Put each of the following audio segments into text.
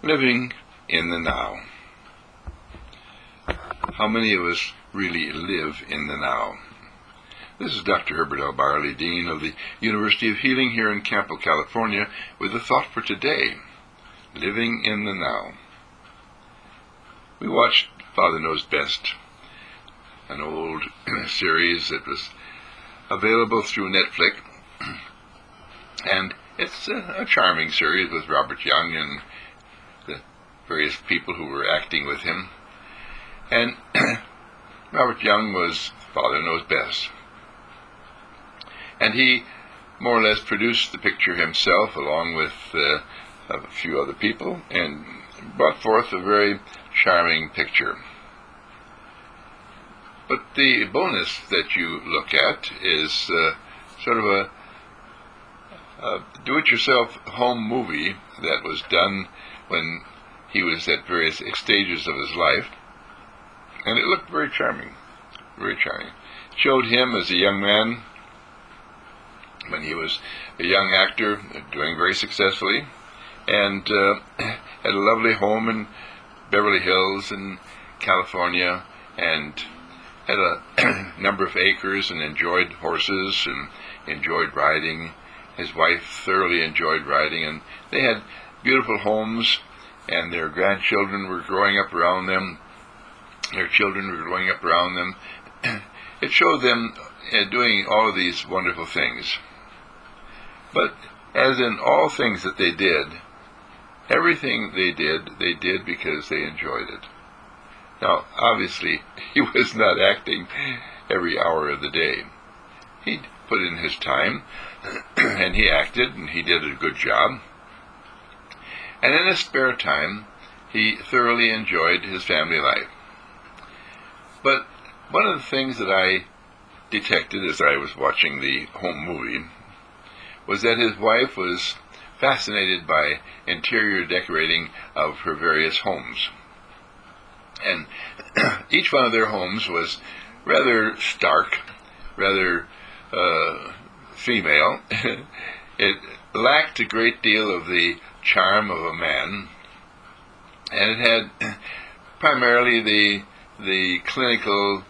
Living in the now. How many of us really live in the now? This is Dr. Herbert L. Barley, Dean of the University of Healing here in Campo, California, with a thought for today: living in the now. We watched Father Knows Best, an old series that was available through Netflix, and it's a charming series with Robert Young and the various people who were acting with him. And Robert Young was Father Knows Best. And he more or less produced the picture himself, along with a few other people, and brought forth a very charming picture. But the bonus that you look at is sort of a do-it-yourself home movie that was done when he was at various stages of his life. And it looked very charming, very charming. It showed him as a young man, when he was a young actor, doing very successfully, and had a lovely home in Beverly Hills in California, and had a number of acres, and enjoyed horses and enjoyed riding. His wife thoroughly enjoyed riding, and they had beautiful homes, and their grandchildren were growing up around them. Their children were growing up around them. It showed them doing all of these wonderful things. But as in all things that they did, everything they did because they enjoyed it. Now, obviously, he was not acting every hour of the day. He put in his time, and he acted, and he did a good job. And in his spare time, he thoroughly enjoyed his family life. But one of the things that I detected as I was watching the home movie was that his wife was fascinated by interior decorating of her various homes. And each one of their homes was rather stark, rather female. It lacked a great deal of the charm of a man, and it had primarily the clinical,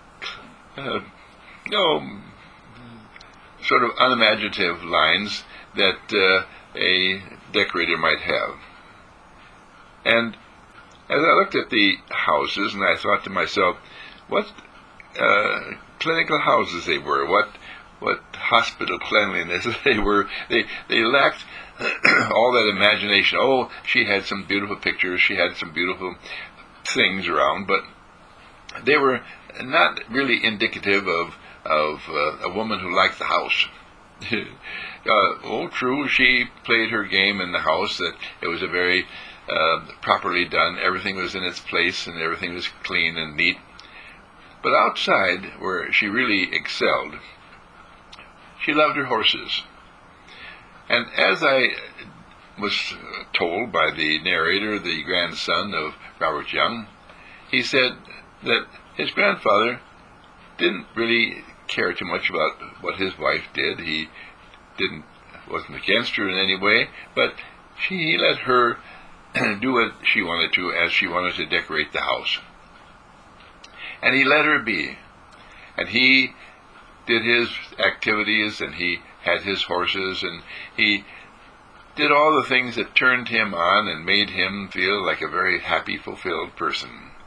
sort of unimaginative lines that a decorator might have. And as I looked at the houses, and I thought to myself, what clinical houses they were, what hospital cleanliness they were. They lacked all that imagination. Oh, she had some beautiful pictures, she had some beautiful things around, but they were not really indicative of a woman who liked the house. True, she played her game in the house, that it was a very properly done, everything was in its place, and everything was clean and neat. But outside, where she really excelled, she loved her horses. And as I was told by the narrator, the grandson of Robert Young, he said that his grandfather didn't really care too much about what his wife did. He wasn't against her in any way, but he let her do what she wanted to, as she wanted to decorate the house. And he let her be. And he did his activities, and he had his horses, and he did all the things that turned him on and made him feel like a very happy, fulfilled person.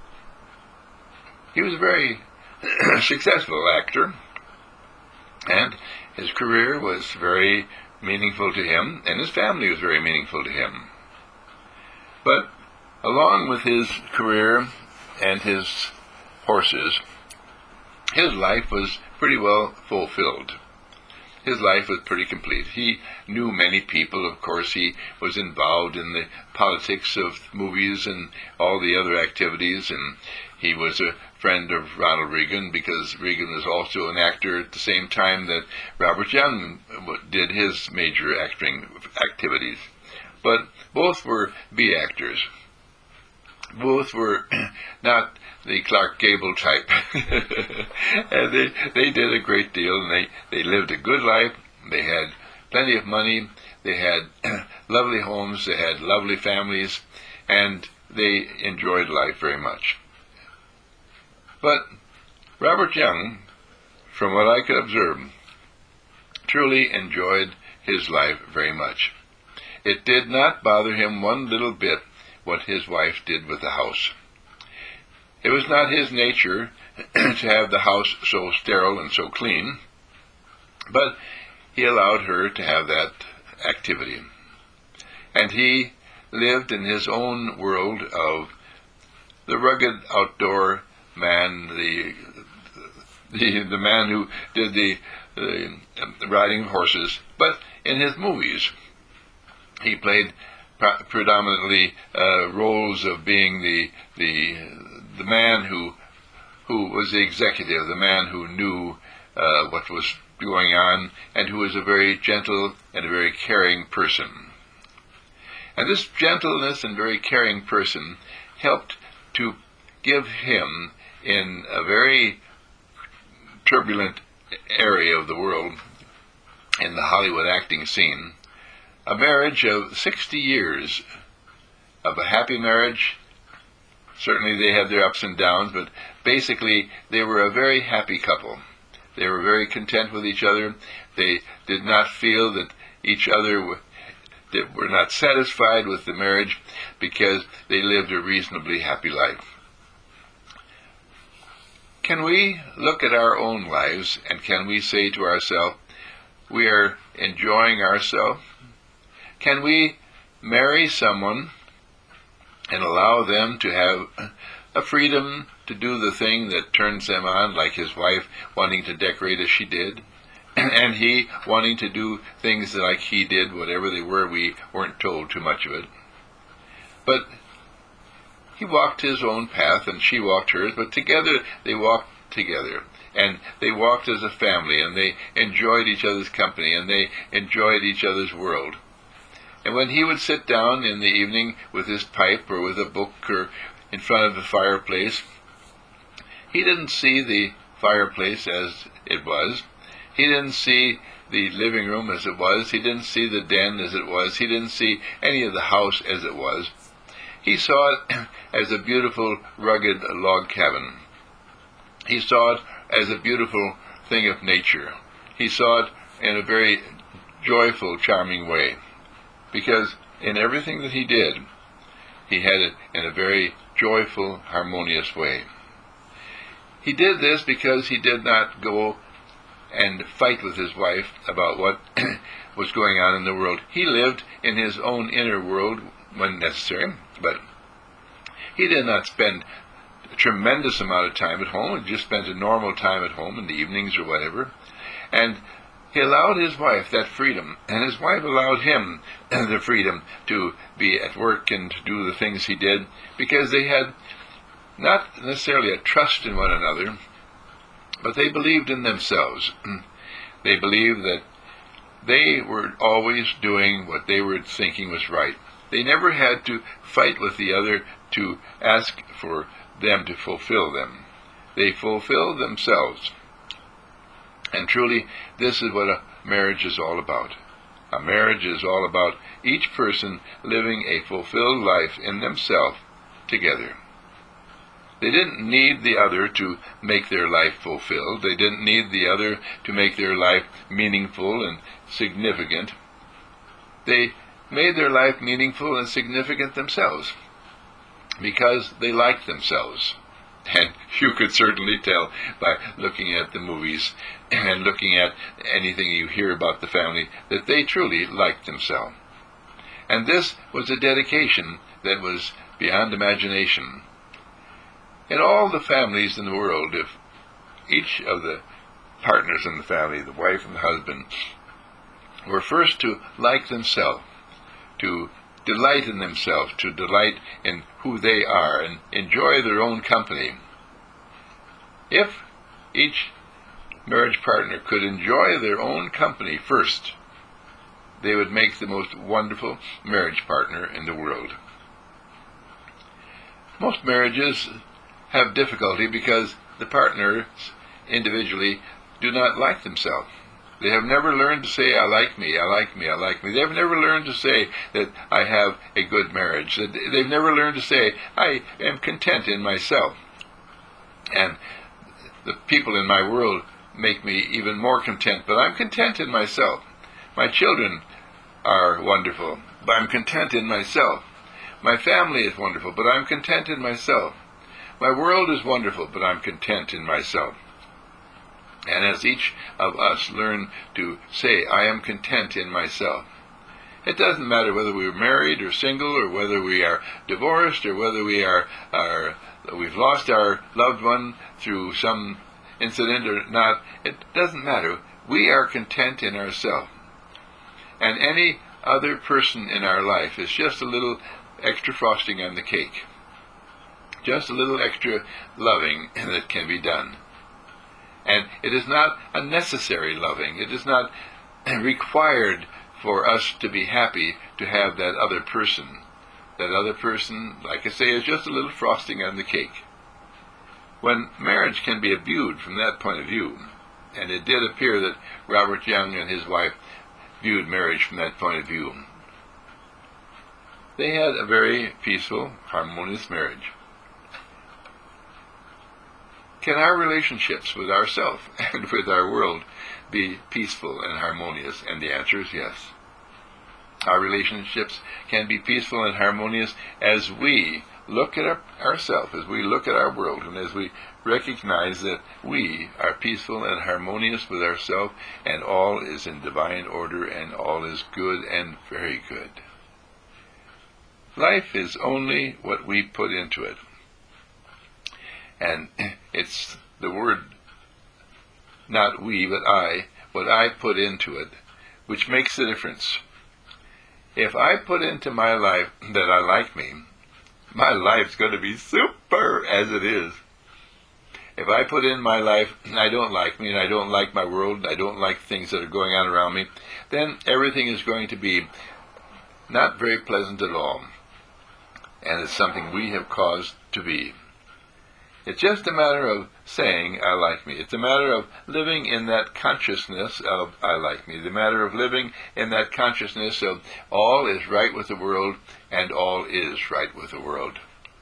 He was a very successful actor, and his career was very meaningful to him, and his family was very meaningful to him. But along with his career and his horses, his life was pretty well fulfilled. His life was pretty complete. He knew many people, of course. He was involved in the politics of movies and all the other activities, and he was a friend of Ronald Reagan, because Reagan was also an actor at the same time that Robert Young did his major acting activities. But both were B actors. Both were not the Clark Gable type. And they did a great deal, and they lived a good life. They had plenty of money. They had lovely homes. They had lovely families. and they enjoyed life very much. But Robert Young, from what I could observe, truly enjoyed his life very much. It did not bother him one little bit what his wife did with the house. It was not his nature to have the house so sterile and so clean, but he allowed her to have that activity. And he lived in his own world of the rugged outdoor man, the man who did the riding of horses. But in his movies, he played predominantly roles of being the man who was the executive, the man who knew what was going on, and who was a very gentle and a very caring person. And this gentleness and very caring person helped to give him, in a very turbulent area of the world, in the Hollywood acting scene, a marriage of 60 years of a happy marriage. Certainly they had their ups and downs, but basically they were a very happy couple. They were very content with each other. They did not feel that each other were not satisfied with the marriage because they lived a reasonably happy life. Can we look at our own lives and can we say to ourselves, we are enjoying ourselves? Can we marry someone and allow them to have a freedom to do the thing that turns them on, like his wife wanting to decorate as she did, and he wanting to do things like he did, whatever they were, we weren't told too much of it. But he walked his own path and she walked hers, but together they walked together. And they walked as a family, and they enjoyed each other's company, and they enjoyed each other's world. And when he would sit down in the evening with his pipe or with a book or in front of the fireplace, he didn't see the fireplace as it was. He didn't see the living room as it was. He didn't see the den as it was. He didn't see any of the house as it was. He saw it as a beautiful, rugged log cabin. He saw it as a beautiful thing of nature. He saw it in a very joyful, charming way, because in everything that he did, he had it in a very joyful, harmonious way. He did this because he did not go and fight with his wife about what was going on in the world. He lived in his own inner world when necessary, but he did not spend a tremendous amount of time at home. He just spent a normal time at home in the evenings or whatever. And he allowed his wife that freedom, and his wife allowed him the freedom to be at work and to do the things he did, because they had not necessarily a trust in one another, but they believed in themselves. They believed that they were always doing what they were thinking was right. They never had to fight with the other to ask for them to fulfill them. They fulfilled themselves. And truly, this is what a marriage is all about. A marriage is all about each person living a fulfilled life in themselves together. They didn't need the other to make their life fulfilled. They didn't need the other to make their life meaningful and significant. They made their life meaningful and significant themselves because they liked themselves. And you could certainly tell by looking at the movies and looking at anything you hear about the family that they truly liked themselves. And this was a dedication that was beyond imagination. In all the families in the world, if each of the partners in the family, the wife and the husband, were first to like themselves, to delight in themselves, to delight in who they are, and enjoy their own company. If each marriage partner could enjoy their own company first, they would make the most wonderful marriage partner in the world. Most marriages have difficulty because the partners individually do not like themselves. They have never learned to say, I like me, I like me, I like me. They've never learned to say that I have a good marriage. They've never learned to say, I am content in myself. And the people in my world make me even more content, but I'm content in myself. My children are wonderful, but I'm content in myself. My family is wonderful, but I'm content in myself. My world is wonderful, but I'm content in myself. And as each of us learn to say, I am content in myself, it doesn't matter whether we're married or single, or whether we are divorced, or whether we've lost our loved one through some incident or not. It doesn't matter. We are content in ourselves. And any other person in our life is just a little extra frosting on the cake. Just a little extra loving that can be done. And it is not a necessary loving. It is not required for us to be happy to have that other person. That other person, like I say, is just a little frosting on the cake. When marriage can be viewed from that point of view, and it did appear that Robert Young and his wife viewed marriage from that point of view, they had a very peaceful, harmonious marriage. Can our relationships with ourselves and with our world be peaceful and harmonious? And the answer is yes. Our relationships can be peaceful and harmonious as we look at ourselves, as we look at our world, and as we recognize that we are peaceful and harmonious with ourselves, and all is in divine order, and all is good and very good. Life is only what we put into it. And it's the word, not we, but I, what I put into it, which makes the difference. If I put into my life that I like me, my life's going to be super as it is. If I put in my life, I don't like me, and I don't like my world, and I don't like things that are going on around me, then everything is going to be not very pleasant at all. And it's something we have caused to be. It's just a matter of saying, I like me. It's a matter of living in that consciousness of I like me. The matter of living in that consciousness of all is right with the world, and all is right with the world.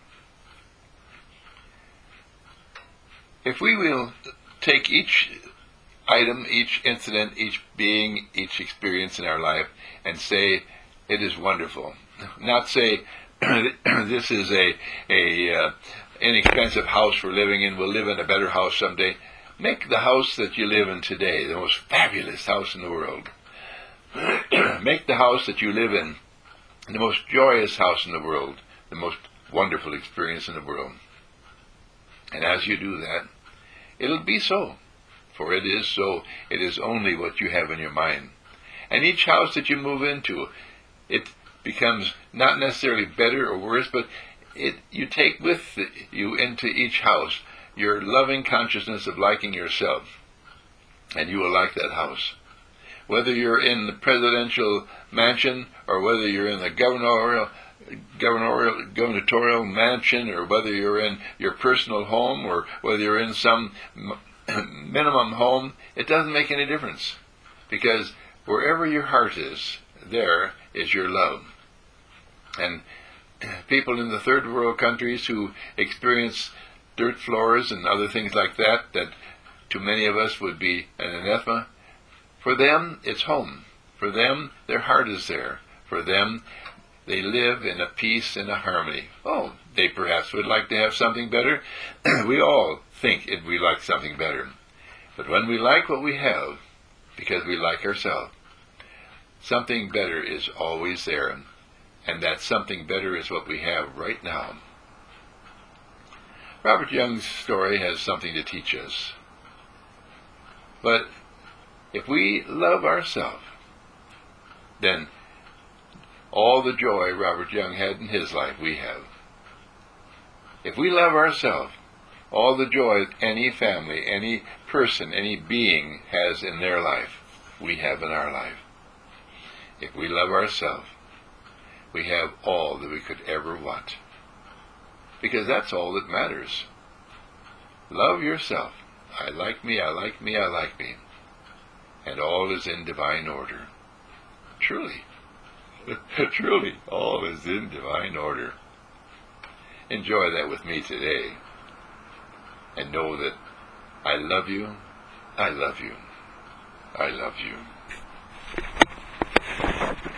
If we will take each item, each incident, each being, each experience in our life, and say, it is wonderful. Not say, this is a inexpensive house we're living in. We'll live in a better house someday. Make the house that you live in today the most fabulous house in the world. Make the house that you live in the most joyous house in the world, the most wonderful experience in the world. And as you do that, it'll be so. For it is so. It is only what you have in your mind. And each house that you move into, it becomes not necessarily better or worse, but you take with you into each house your loving consciousness of liking yourself, and you will like that house. Whether you're in the presidential mansion, or whether you're in the gubernatorial mansion, or whether you're in your personal home, or whether you're in some minimum home, it doesn't make any difference. Because wherever your heart is, there is your love. And people in the third world countries who experience dirt floors and other things like that to many of us would be an anathema, for them it's home. For them, their heart is there. For them, they live in a peace and a harmony. Oh, they perhaps would like to have something better. We all think we like something better. But when we like what we have, because we like ourselves, something better is always there. And that something better is what we have right now. Robert Young's story has something to teach us. But if we love ourselves, then all the joy Robert Young had in his life, we have. If we love ourselves, all the joy any family, any person, any being has in their life, we have in our life. If we love ourselves, we have all that we could ever want. Because that's all that matters. Love yourself. I like me, I like me, I like me. and all is in divine order. Truly, truly, all is in divine order. Enjoy that with me today, and know that I love you, I love you, I love you.